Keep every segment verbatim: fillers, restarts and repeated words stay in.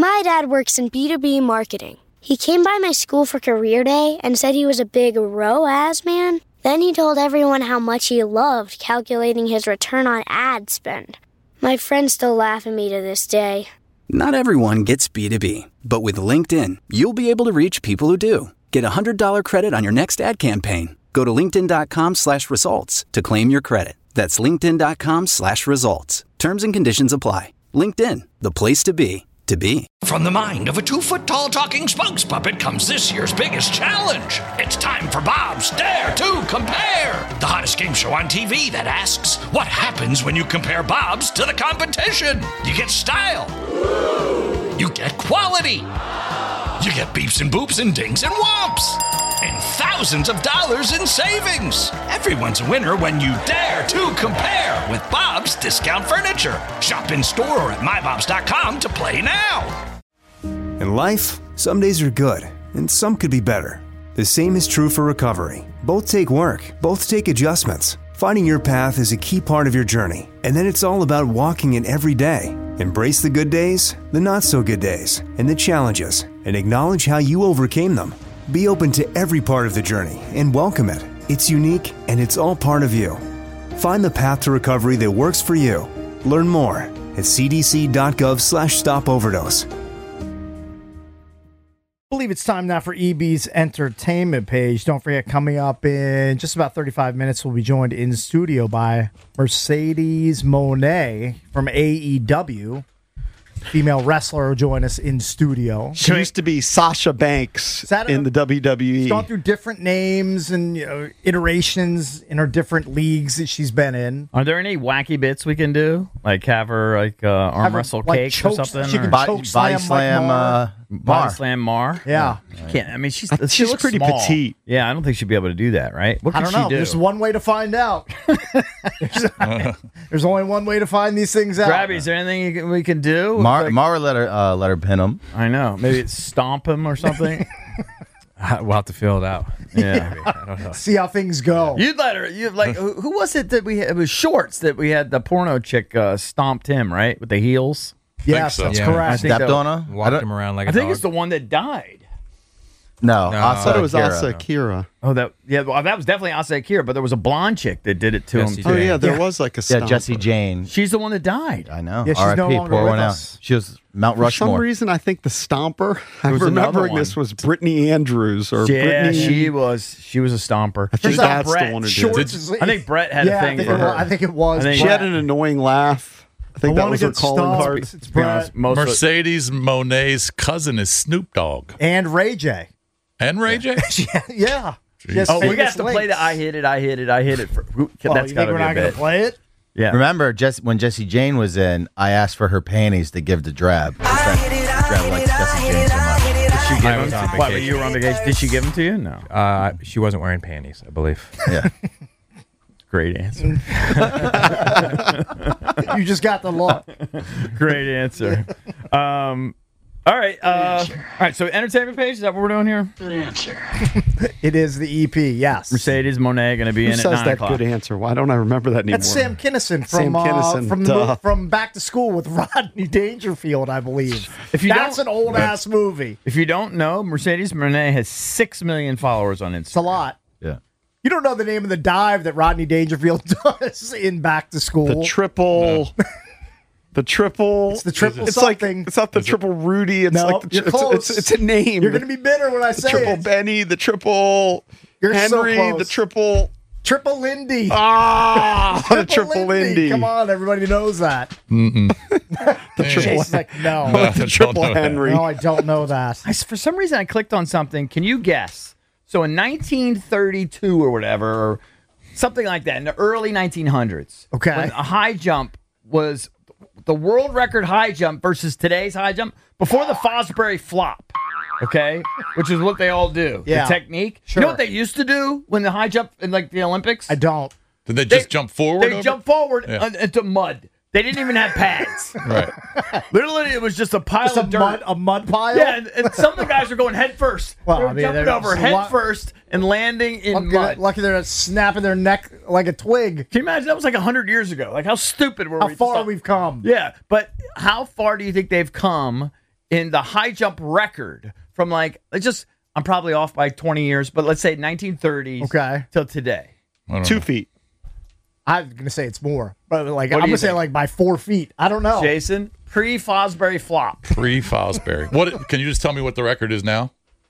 My dad works in B two B marketing. He came by my school for career day and said he was a big R O A S man. Then he told everyone how much he loved calculating his return on ad spend. My friends still laugh at me to this day. Not everyone gets B two B, but with LinkedIn, you'll be able to reach people who do. Get a one hundred dollars credit on your next ad campaign. Go to linkedin.com slash results to claim your credit. That's linkedin.com slash results. Terms and conditions apply. LinkedIn, the place to be, to be. From the mind of a two-foot-tall talking Spunks puppet comes this year's biggest challenge. It's time for Bob's Dare to Compare, the hottest game show on T V that asks, what happens when you compare Bob's to the competition? You get style. You get quality. You get beeps and boops and dings and whomps. And thousands of dollars in savings. Everyone's a winner when you dare to compare with Bob's Discount Furniture. Shop in store or at my bobs dot com to play now. In life, some days are good, and some could be better. The same is true for recovery. Both take work, both take adjustments. Finding your path is a key part of your journey, and then it's all about walking it every day. Embrace the good days, the not-so-good days, and the challenges, and acknowledge how you overcame them. Be open to every part of the journey and welcome it. It's unique, and it's all part of you. Find the path to recovery that works for you. Learn more at cdc.gov slash stop overdose. I believe it's time now for E B's entertainment page. Don't forget, coming up in just about thirty-five minutes, we'll be joined in studio by Mercedes Moné from A E W. Female wrestler will join us in studio. She used to be Sasha Banks in the W W E. She's gone through different names and, you know, iterations in her different leagues that she's been in. Are there any wacky bits we can do? Like have her like uh, arm Have her, wrestle like, cakes chokes- or something? she or? can Body- choke slam body slam, like Mar. uh, body Mar. slam Mar. Yeah. She can't. I mean, she's She's she looks pretty small. petite. Yeah, I don't think she'd be able to do that, right? What I could don't she know. do? There's one way to find out. there's, there's only one way to find these things out. Grabby, is there anything you can, we can do? Mar, Like- Mara let her uh, let her pin him. I know. Maybe it's stomp him or something. We'll have to fill it out. Yeah. I don't know. See how things go. You'd let her. You like who, who was it that we had? It was Shorts that we had the porno chick uh, stomped him right with the heels. Yes, that's correct. I think Stepped that- on her? Walked him around like a I think dog. it's the one that died. No, No. Asa I thought it was Akira. Asa Akira. Oh, that yeah, well, that was definitely Asa Akira, but there was a blonde chick that did it to Jesse him. Oh, Too. yeah, there Yeah. was like a Yeah, stomper. Jesse Jane. She's the one that died. I know. Yeah, she's R I P, no longer pour with one out. us. She was Mount For some Rushmore. reason, I think the stomper, I'm was another remembering one. this was Brittany Andrews or Yeah, Brittany. she was. She was a stomper. I think She's not that's Brett. the one who did Shorts it. is- I think Brett had yeah, a I thing think for it her. was, I think it was. I think- She Brett. had an annoying laugh. I think I that wanna was her get calling stomped. card. It's To be honest, Brett most of- Mercedes Monet's cousin is Snoop Dogg. and Ray J. And Ray J? yeah. Yes, Oh, we famous got to play links. the I hit it, I hit it, I hit it. For, who- Oh, that's you got think to we're be a not going bit. to play it? Yeah. Remember, Jess, when Jesse Jane was in, I asked for her panties to give to Drab. Drab likes Jesse Jane so much. Did she give I them was to on What, when vacation. you were on vacation? Did she give them to you? No. Uh, she wasn't wearing panties, I believe. Yeah. Great answer. You just got the look. Great answer. Um, all right. Uh, all right. So, entertainment page. Is that what we're doing here? Good answer. It is the E P, yes. Mercedes Moné going to be Who in at says nine that o'clock. good answer? Why don't I remember that anymore? That's Sam Kinison from Sam Kinison, uh, from, the, duh. mo- from Back to School with Rodney Dangerfield, I believe. If you That's don't- an old ass movie. If you don't know, Mercedes Moné has six million followers on Instagram. It's a lot. Yeah. You don't know the name of the dive that Rodney Dangerfield does in Back to School. The triple. The triple. It's the triple It's like something. it's not the triple Rudy. It's No, like the, you're it's, close. it's, it's a name. You're going to be bitter when I the say triple it. Benny. The triple You're so Henry. close. the triple. Triple Lindy. Ah, the triple Lindy. Come on, everybody knows that. Mm-mm. The triple. Jason's like, no. No, I the don't triple know that. Henry. No, I don't know that. I, for some reason, I clicked on something. Can you guess? So in nineteen thirty-two or whatever, or something like that, in the early nineteen hundreds, Okay. when a high jump was the world record high jump versus today's high jump before the Fosbury flop, okay, which is what they all do. Yeah. The technique. Sure. You know what they used to do when the high jump in like the Olympics? I don't. Did they just jump forward? They over? jump forward Yeah. uh, into mud. They didn't even have pads. Right. Literally, it was just a pile Just a of dirt. mud, a mud pile? Yeah, and, and some of the guys are going head first. Well, they're I mean, jumping they're over just head lu- first and landing in Lucky, mud. lucky they're not snapping their neck like a twig. Can you imagine? That was like one hundred years ago. Like, how stupid were How we? to far stop- we've come. Yeah, but how far do you think they've come in the high jump record from like, it's just, I'm probably off by twenty years, but let's say nineteen thirties Okay. till today. Two feet. I was gonna say it's more, but like What do I'm you gonna say think? like by four feet. I don't know. Jason, pre-Fosbury flop. Pre-Fosbury. What? Can you just tell me what the record is now?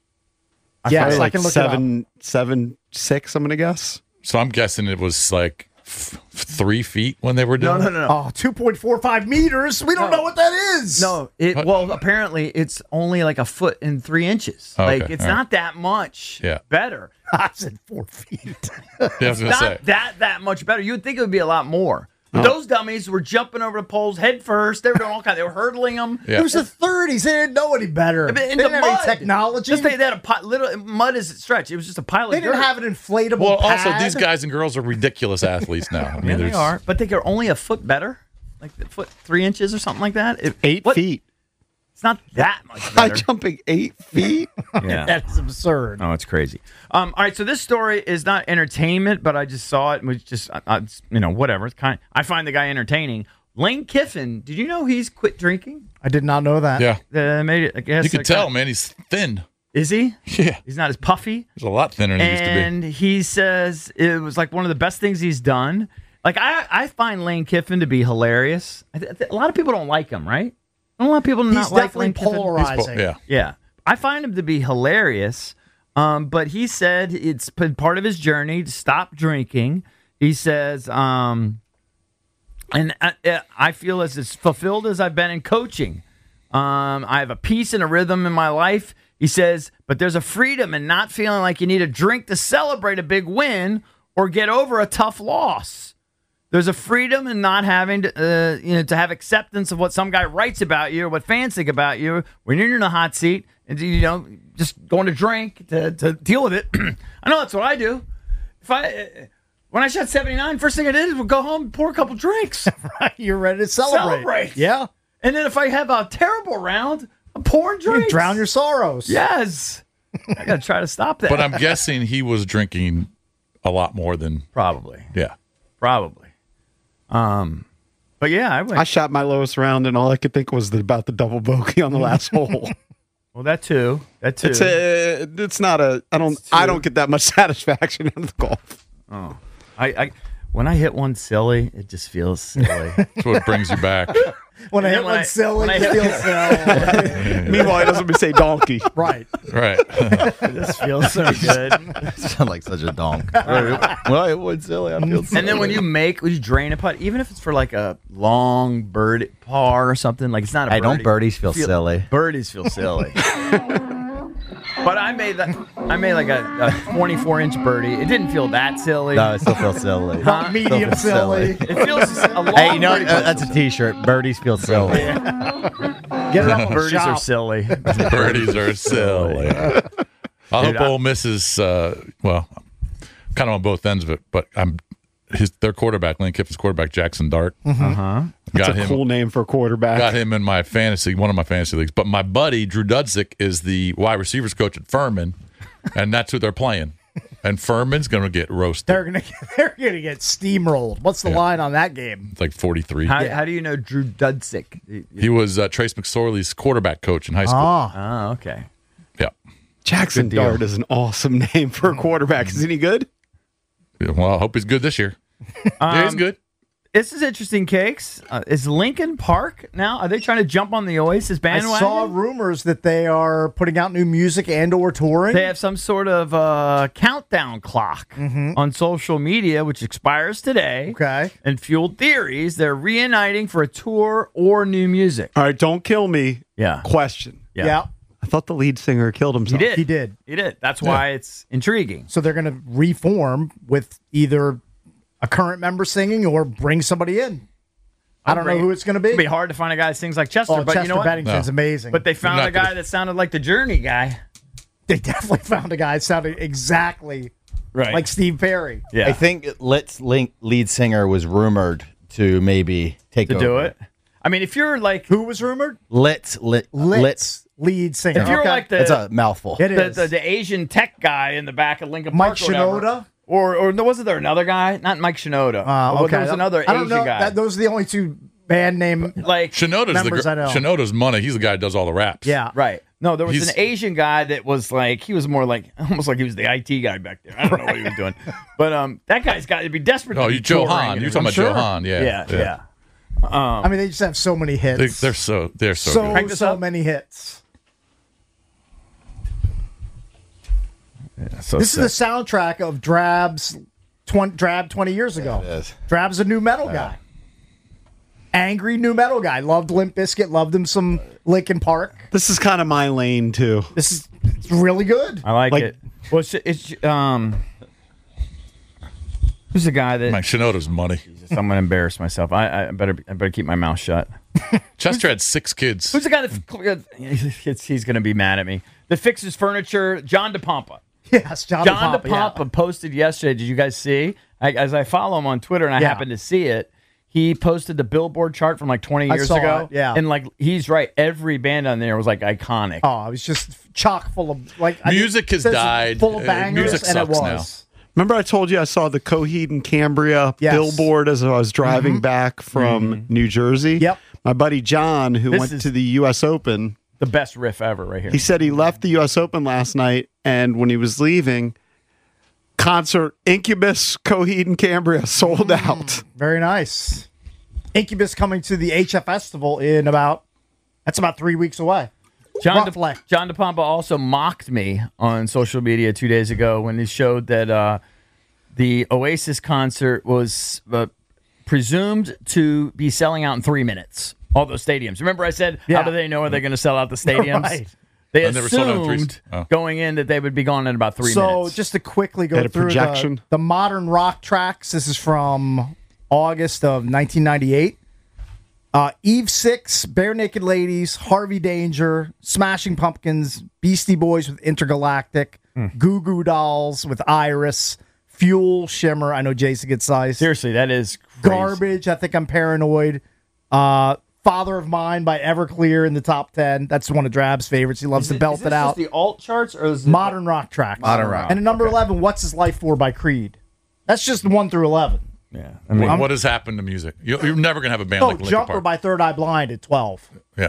Yes, Probably I like can look seven, seven, six. I'm gonna guess. So I'm guessing it was like f- three feet when they were doing No, no, it? no, no. Oh, two point four five meters. We don't know what that is. No, it What? well apparently it's only like a foot and three inches. Okay, like it's all right. not that much Yeah. better. I said four feet. Yeah, I was gonna Not say. that that much better. You would think it would be a lot more. But those dummies were jumping over the poles head first. They were doing all kinds. They were hurdling them. Yeah. It was the thirties. They didn't know any better. In They the didn't have mud. any technology. Just they, they had a pi- little mud as it stretched. It was just a pile of They didn't dirt. have an inflatable Well, pad. also these guys and girls are ridiculous athletes now. I mean, Yeah, they there's- are, but they are only a foot better, like a foot three inches or something like that. It- Eight what- feet. It's not that much High better. jumping eight feet. Yeah. That's absurd. Oh, it's crazy. Um, all right, so this story is not entertainment, but I just saw it and was just, uh, uh, it's, you know, whatever. It's kind. I find the guy entertaining. Lane Kiffin, did you know he's quit drinking? I did not know that. Yeah. Uh, made it. I guess You can uh, tell, man. He's thin. Is he? Yeah. He's not as puffy. He's a lot thinner than he used to be. And he says it was like one of the best things he's done. Like I, I find Lane Kiffin to be hilarious. I th- a lot of people don't like him, right? A lot of people He's not like definitely Lane Kiffin. polarizing. Yeah. Yeah, I find him to be hilarious. Um, but he said it's been part of his journey to stop drinking. He says, um, and I, I feel as as fulfilled as I've been in coaching. Um, I have a peace and a rhythm in my life. He says, but there's a freedom in not feeling like you need a drink to celebrate a big win or get over a tough loss. There's a freedom in not having to, uh, you know, to have acceptance of what some guy writes about you or what fans think about you when you're in the hot seat and, you know, just going to drink to, to deal with it. I know that's what I do. If I, uh, when I shot seventy-nine, first thing I did was go home and pour a couple drinks. Right, you're ready to celebrate. Celebrate. Yeah. And then if I have a terrible round, I'm pouring You drinks. can drown your sorrows. Yes. I got to try to stop that. But I'm guessing he was drinking a lot more than. Probably. Yeah. Probably. Um, but yeah, I went. I shot my lowest round, and all I could think was the, about the double bogey on the last hole. Well, that too. That too. It's a, it's not a. I don't. I don't get that much satisfaction out of the golf. Oh, I, I when I hit one silly, it just feels silly. That's what brings you back. When I And hit when one I- silly, when I it hit- feels silly. Meanwhile, it doesn't say donkey. Right. Right. This feels so good. Sound like such a donk. Well, it would silly. I feel silly. And then when you make, when you drain a putt, even if it's for like a long bird par or something, like it's not a Hey, don't birdie. birdies feel silly? Birdies feel silly. But I made that. I made like a, a twenty-four inch birdie. It didn't feel that silly. No, it still feels silly. Huh? Medium Still feels silly. It feels a long. Hey, you know what? birdie Uh, that's a T-shirt. Birdies feel silly. Get it out of the Birdies are shop. silly. Birdies are silly. I hope Dude, I- Ole Miss is, uh, well, kind of on both ends of it, but I'm his their quarterback, Lane Kiffin's quarterback, Jackson Dart. Uh huh. That's Got a him. cool name for a quarterback. Got him in my fantasy, one of my fantasy leagues. But my buddy Drew Dudzik is the wide receivers coach at Furman, and that's who they're playing. And Furman's going to get roasted. They're gonna they're gonna get steamrolled. What's the Yeah. line on that game? It's like forty-three. How, how do you know Drew Dudzik? He was uh, Trace McSorley's quarterback coach in high school. Ah, Oh, okay. Yeah. Jackson Good deal. Dart is an awesome name for a quarterback. Isn't he good? Yeah, well, I hope he's good this year. yeah, he's Um, good. This is interesting, Cakes. Uh, is Lincoln Park now? Are they trying to jump on the Oasis I bandwagon? saw rumors that they are putting out new music and or touring. They have some sort of uh, countdown clock on social media, which expires today. Okay. And fueled theories. They're reuniting for a tour or new music. All right, don't kill me. Yeah. Question. Yeah. I thought the lead singer killed He himself. did. He did. He did. That's why it's intriguing. So they're going to reform with either a current member singing or bring somebody in. I don't know who it's going to be. It'd be hard to find a guy that sings like Chester, Oh, but Chester you know what? Bennington's No. amazing. But they found Not a guy gonna- that sounded like the Journey guy. they definitely found a guy that sounded exactly Right. like Steve Perry. yeah. I think Lit's link lead singer was rumored to maybe take to over. do it. I mean, if you're like Who was rumored? Lit's lit Litz, Lit's. lead singer. If you're Okay. like the- It's a mouthful. It the, is. the, the Asian tech guy in the back of Lincoln Mike Park, or whatever. Shinoda? or or wasn't there another guy? Not Mike Shinoda. Uh, But okay. There was another I don't Asian know. guy. That, those are the only two band name like Shinoda's members the I know. Shinoda's money. He's the guy who does all the raps. Yeah. Right. No, there was He's- an Asian guy that was like he was more like almost like he was the I T guy back there. I don't know what he was doing, but um, that guy's got to be desperate. Oh, to be you Joe touring Han. and You're talking everything. about Joe sure. Han. Yeah. Yeah, yeah. Um, I mean, they just have so many hits. They, they're so they're so, so good. this so up. many hits. so This sick. is the soundtrack of Drab's twenty, Drab twenty years ago. it is. Drab's a new metal guy. Angry new metal guy. Loved Limp Bizkit. Loved him some Linkin Park. This is kind of my lane too. This is it's really good. I like, like- it. Well, it's, it's um, who's the guy that Like Shinoda's money. I'm gonna embarrass myself. I, I better I better keep my mouth shut. Chester had six kids. Who's the guy that it's, he's gonna be mad at me? That fixes furniture. John DePompa. Yes, John, John DePompa, yeah. DePompa posted yesterday. Did you guys see? I, as I follow him on Twitter, and I Yeah. happened to see it. He posted the Billboard chart from like twenty I years saw ago. it, yeah. and like he's right. Every band on there was like iconic. Oh, it was just chock full of like I Music think has it says died. full of Uh, bangers, music and it sucks was. Remember I told you I saw the Coheed and Cambria Yes. billboard as I was driving back from New Jersey? Yep. My buddy John, who This went is- to the U S Open, The best riff ever, right here. he said he left the U S Open last night, and when he was leaving, concert Incubus, Coheed and Cambria sold out. Very nice. Incubus coming to the H F Festival in about that's about three weeks away. John, Rough De- leg. John DePompa also mocked me on social media two days ago when he showed that uh, the Oasis concert was uh, presumed to be selling out in three minutes. All those stadiums. Remember I said, Yeah. how do they know are they going to sell out the stadiums? Right. They And they were sold out in three- assumed oh. going in that they would be gone in about three so minutes. just to quickly go Had a through the, projection. the modern rock tracks. This is from August of nineteen ninety-eight. Uh, Eve Six, Bare Naked Ladies, Harvey Danger, Smashing Pumpkins, Beastie Boys with Intergalactic, Hmm. Goo Goo Dolls with Iris, Fuel, Shimmer. I know Jason gets sized. Seriously, that is crazy. Garbage. I think I'm paranoid. Uh, Father of Mine by Everclear in the top ten. That's one of Drab's favorites. He loves Is to it- belt is this it out. just the alt charts or is it Modern rock tracks. Modern rock. And at number eleven, What's His Life For by Creed. That's just one through eleven. Yeah, I mean, What, what has happened to music? You, you're never gonna have a band Oh, like Linkin Jumper Park. by Third Eye Blind at twelve. Yeah,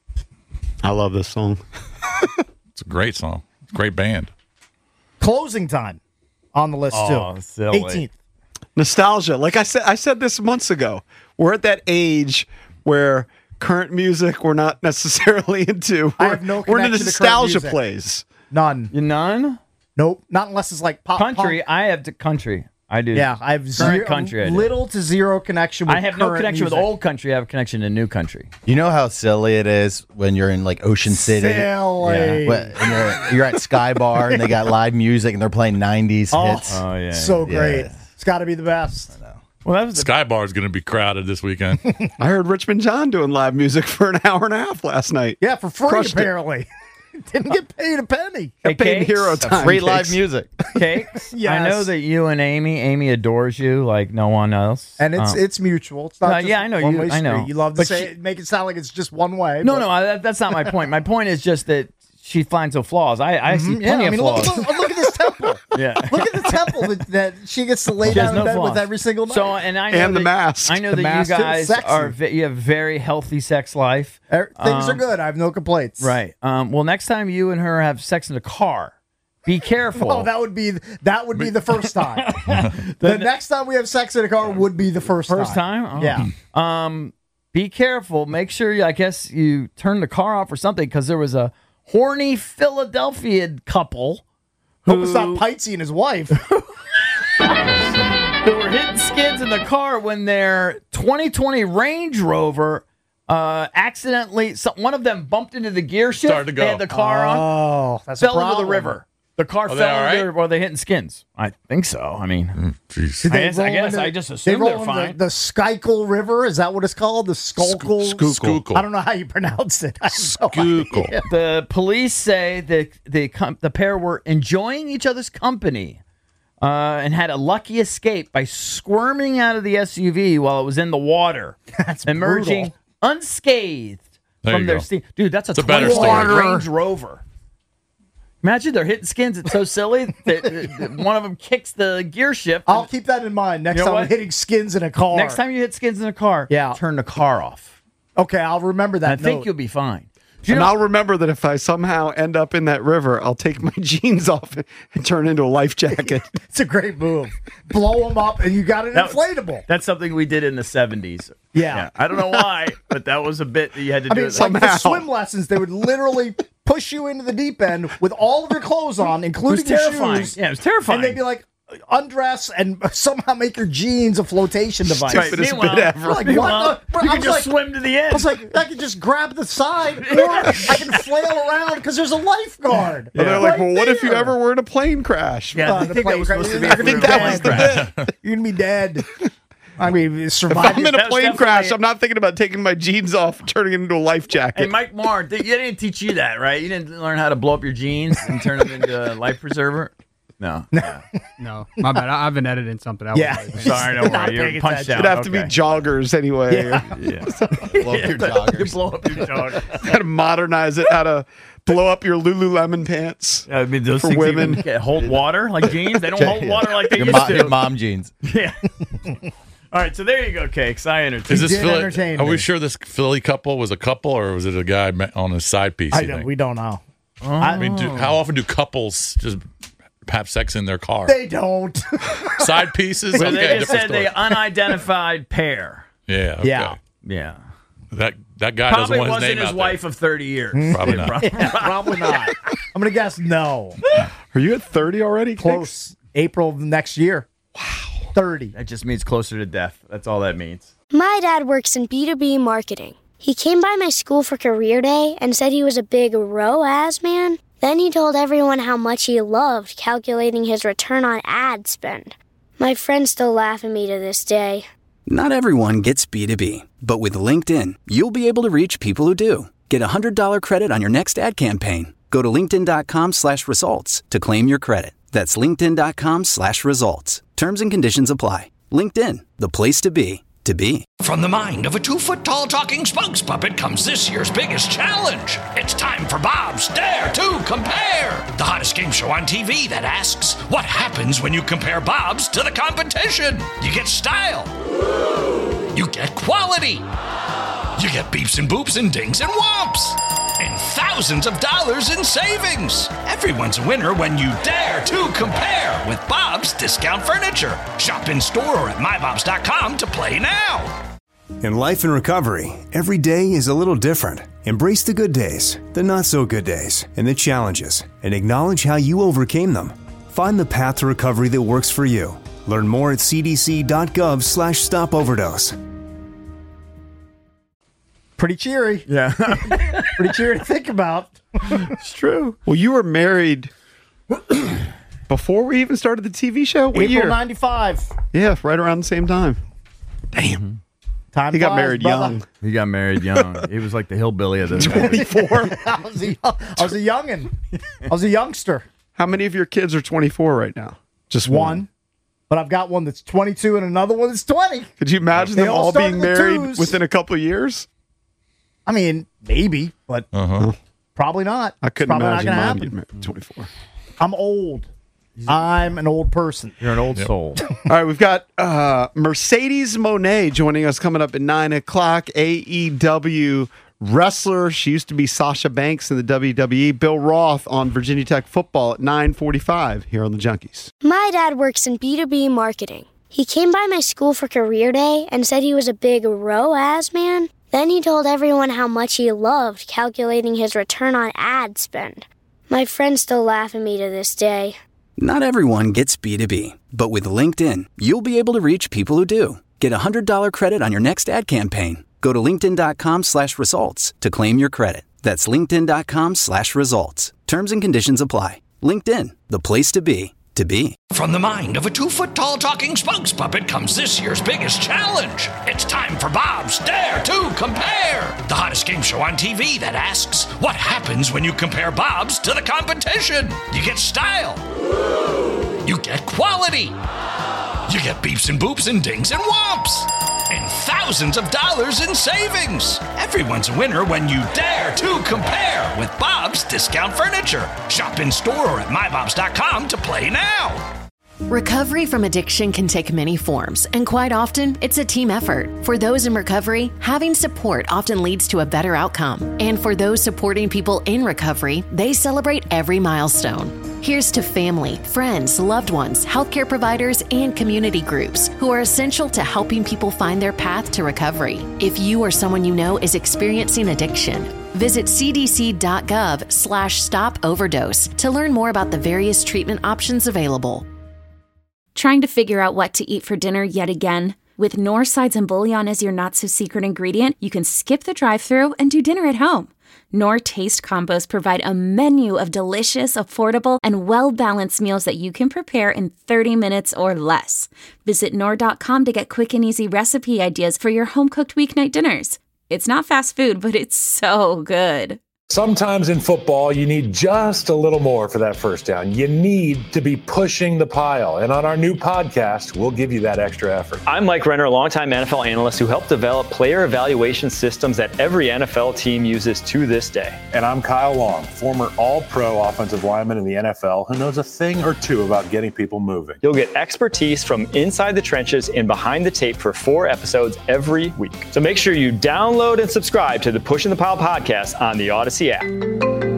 I love this song. it's a great song. It's a great band. Closing Time on the list, Oh, too. silly. eighteenth. Nostalgia. Like I said, I said this months ago. We're at that age where current music we're not necessarily into. I We're, have no we're into connection to current nostalgia music. plays. None. you none? Nope. Not unless it's like pop Country. punk. I have to country. I do. Yeah, I have Current zero, country I do. little to zero connection with I have no current connection music. with old country. I have a connection to new country. You know how silly it is when you're in like Ocean City? Silly. What- and you're, you're at Sky Bar and they got live music and they're playing nineties Oh, hits. Oh yeah. So great. Yeah. It's got to be the best. well, that was the, Sky Bar is gonna be crowded this weekend. I heard Richmond John doing live music for an hour and a half last night. Yeah, for free, Crushed it. apparently. Didn't get paid a penny. Hey, Paid Cakes? hero time. Free live Cakes. music. Cakes. Yes. I know that you and Amy. Amy adores you like no one else. And it's Um, it's mutual. It's not Uh, just yeah, I know one you- way I know. street. You love to But say she- it, make it sound like it's just one way. no, but- no. I, that, that's not my point. My point is just that she finds no flaws. I, I see Mm-hmm. Yeah, plenty I mean, of look, flaws. look, look at this temple. yeah. Look at the temple that, that she gets to lay She has down no in bed flaws. with every single night. So, and I know And the that- mask. I know The that you mask, too. guys Sexy. are ve- you have a very healthy sex life. Er, Things are Um, good. I have no complaints. Right. Um, well, next time you and her have sex in a car, be careful. Well, that would be that would be the first time. the next time we have sex in a car would be the first First time. time? Oh. Yeah. Um, be careful. Make sure, you, I guess, you turn the car off or something because there was a horny Philadelphia couple Hope it's not Pitesy and his wife. who were hitting skids in the car when their twenty twenty Range Rover uh, accidentally, so one of them bumped into the gear shift. Started to go. They had the car on. Oh, that's a Fell into the problem. river. The car Are they fell all into right? the, or they hitting skins. I think so. I mean, Jeez. Did I they guess- I roll guess into- I just they assume roll they're into fine. The, the Schuylkill River, is that what it's called? The Schuylkill? Schuylkill. I don't know how you pronounce it. I have no Schuylkill. idea. the police say that the com- the pair were enjoying each other's company uh, and had a lucky escape by squirming out of the S U V while it was in the water, That's emerging brutal. unscathed There from you their go. steam. Dude, that's a It's a better twenty story. Range Rover. Imagine they're hitting skins. It's so silly. that, that one of them kicks the gear shift. I'll keep that in mind next You know time what? I'm hitting skins in a car. Next time you hit skins in a car, Yeah. turn the car off. Okay, I'll remember that. I think note. you'll be fine. And I'll remember that if I somehow end up in that river, I'll take my jeans off and turn into a life jacket. It's a great move. Blow them up, and you got an That was- inflatable. That's something we did in the seventies. Yeah. I don't know why, but that was a bit that you had to I do. mean, it it's like somehow. the swim lessons. They would literally push you into the deep end with all of your clothes on, it was including your terrifying. shoes. Yeah, it was terrifying. And they'd be like, undress and somehow make your jeans a flotation device. Right. Stupidest Meanwhile- bit ever. Like, Meanwhile, what the- you I can was just like- swim to the end. I was like, I can just grab the side, or I can flail around because there's a lifeguard. And they're like, right well, what if you there. ever were in a plane crash? yeah, Uh, I the think that plane was crash. supposed to be. I if we think were that plane was the crash. You're gonna be dead. I mean, If surviving. I'm in a That was plane crash, definitely- I'm not thinking about taking my jeans off and turning it into a life jacket. Hey, Mike Marr, th- they didn't teach you that, right? You didn't learn how to blow up your jeans and turn them into a life preserver? No. Yeah. No, my bad. I, I've been editing something. I Yeah. wasn't paying Sorry, don't Not worry. You're paying punched attention. out. It'd have to be Okay. joggers anyway. Yeah. Yeah. Blow up your You joggers. blow up your joggers. How to modernize it, how to blow up your Lululemon pants. I mean, those For things women. even can't hold water like jeans. They don't hold water like they your, used mo- to. your mom jeans. Yeah. All right, so there you go, Cakes. I entertained. Is this did Philly? entertain Are we me. sure this Philly couple was a couple, or was it a guy ma- on a side piece? I you don't, think? we don't know. I mean, do, how often do couples just have sex in their car? They don't. Side pieces. Well, okay, they just different said story. they unidentified pair. Yeah. Okay. Yeah. Yeah. That that guy Probably doesn't want his wasn't name his out wife of thirty years. there. Probably not. Probably- Probably not. I'm gonna guess no. Are you at thirty already? Close. April of next year. Wow. thirty. That just means closer to death. That's all that means. My dad works in B two B marketing. He came by my school for career day and said he was a big R O A S man. Then he told everyone how much he loved calculating his return on ad spend. My friends still laugh at me to this day. Not everyone gets B two B, but with LinkedIn, you'll be able to reach people who do. Get a one hundred dollars credit on your next ad campaign. Go to linkedin.com slash results to claim your credit. That's linkedin.com slash results. Terms and conditions apply. LinkedIn, the place to be, to be. From the mind of a two-foot-tall talking spokes puppet comes this year's biggest challenge. It's time for Bob's Dare to Compare, the hottest game show on T V that asks, what happens when you compare Bob's to the competition? You get style. You get quality. You get beeps and boops and dings and whomps. And thousands of dollars in savings. Everyone's a winner when you dare to compare with Bob's Discount Furniture. Shop in store or at my bobs dot com to play now. In life and recovery, every day is a little different. Embrace the good days, the not so good days, and the challenges, and acknowledge how you overcame them. Find the path to recovery that works for you. Learn more at cdc.gov slash stop overdose. Pretty cheery. Yeah. Pretty cheery to think about. It's true. Well, you were married before we even started the T V show? What April year? ninety-five. Yeah, right around the same time. Damn. Time He got flies, married brother. young. He got married young. He was like the hillbilly of the twenty-four. I was a, I was a youngin. I was a youngster. How many of your kids are twenty-four right now? Just One. one. But I've got one that's twenty-two and another one that's twenty. Could you imagine They them all all start being in the married twos. within a couple of years? I mean, maybe, but Uh-huh. probably not. I It's couldn't probably imagine not gonna mom happen. getting married at twenty-four. I'm old. I'm an old person. You're an old soul. All right, we've got uh, Mercedes Moné joining us coming up at nine o'clock. A E W wrestler. She used to be Sasha Banks in the W W E. Bill Roth on Virginia Tech football at nine forty-five here on the Junkies. My dad works in B two B marketing. He came by my school for career day and said he was a big R O A S man. Then he told everyone how much he loved calculating his return on ad spend. My friends still laugh at me to this day. Not everyone gets B two B, but with LinkedIn, you'll be able to reach people who do. Get a one hundred dollars credit on your next ad campaign. Go to linkedin.com slash results to claim your credit. That's linkedin.com slash results. Terms and conditions apply. LinkedIn, the place to be, to be. From the mind of a two-foot-tall talking spokes puppet comes this year's biggest challenge. It's time for Bob's Dare to Compare, the hottest game show on T V that asks, what happens when you compare Bob's to the competition? You get style. You get quality. You get beeps and boops and dings and whomps. And thousands of dollars in savings. Everyone's a winner when you dare to compare with Bob's Discount Furniture. Shop in store or at my bobs dot com to play now. Recovery from addiction can take many forms, and quite often, it's a team effort. For those in recovery, having support often leads to a better outcome. And for those supporting people in recovery, they celebrate every milestone. Here's to family, friends, loved ones, healthcare providers, and community groups who are essential to helping people find their path to recovery. If you or someone you know is experiencing addiction, visit c d c dot gov slash stop overdose to learn more about the various treatment options available. Trying to figure out what to eat for dinner yet again? With Knorr sides and bouillon as your not-so-secret ingredient, you can skip the drive-thru and do dinner at home. Knorr Taste Combos provide a menu of delicious, affordable, and well-balanced meals that you can prepare in thirty minutes or less. Visit Knorr dot com to get quick and easy recipe ideas for your home-cooked weeknight dinners. It's not fast food, but it's so good. Sometimes in football, you need just a little more for that first down. You need to be pushing the pile. And on our new podcast, we'll give you that extra effort. I'm Mike Renner, a longtime N F L analyst who helped develop player evaluation systems that every N F L team uses to this day. And I'm Kyle Long, former all-pro offensive lineman in the N F L who knows a thing or two about getting people moving. You'll get expertise from inside the trenches and behind the tape for four episodes every week. So make sure you download and subscribe to the Pushing the Pile podcast on the Odyssey app.